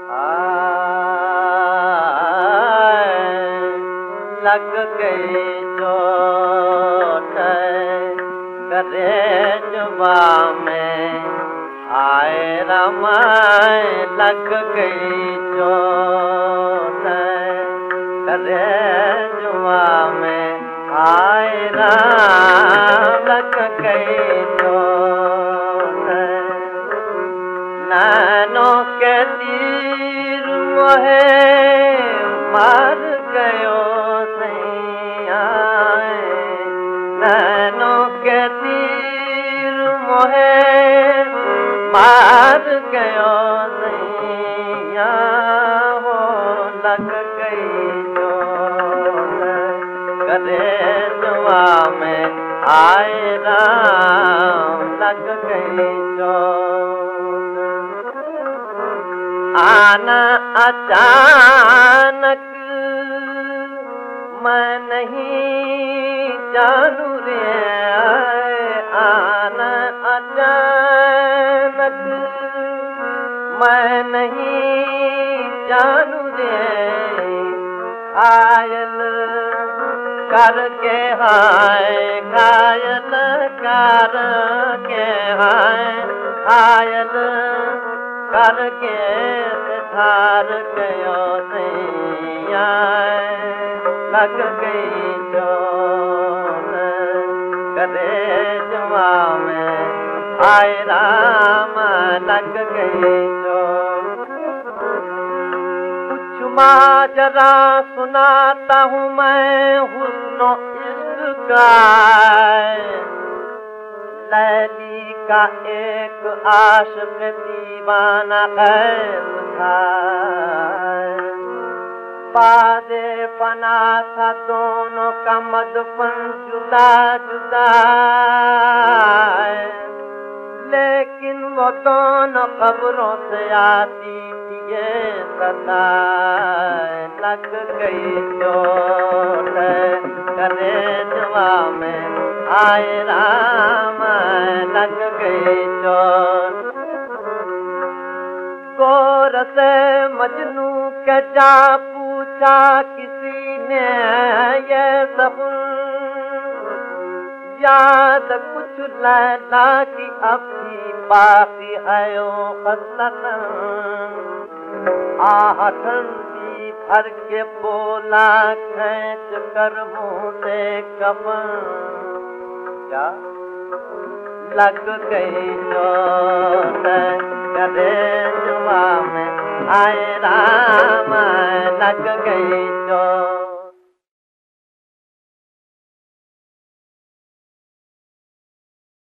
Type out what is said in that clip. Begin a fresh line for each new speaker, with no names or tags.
लग गई चोट कलेजवा में आए रमाए लग गई चोट कलेजवा में आए राम लग गई चोट नैनों के तीर मोहे मार गयो नैनों के तीर मोहे मार गयो नैया हो लग गई चोट कलेजवा में आए राम लग गई चोट आना अचानक मैं नहीं जानू रे आना अचानक मैं नहीं जानू रे घायल करके हाय घायल करके हाय घायल करके धार गयो सैया लग गई चोट कलेजवा में आए राम लग गई चोट कुछ माजरा सुनाता हूँ मैं हुस्नो इश्क का लैली का एक आशिक दीवाना कैद था बादे पना था दोनों का मदफन जुदा जुदा लेकिन वो दोनों कब्रों से आती थी ये सदा लग गई चोट कलेजवा में आए राम लग गई चोट गौर से मजनू के जा पूछा किसी ने ये सब याद कुछ लैला की अब भी बाकी है ओ खसलत आहटन भी भर के बोला खींच कर मुँह से कफन क्या लग गई चोट कलेजवा में आए राम लग गई चोट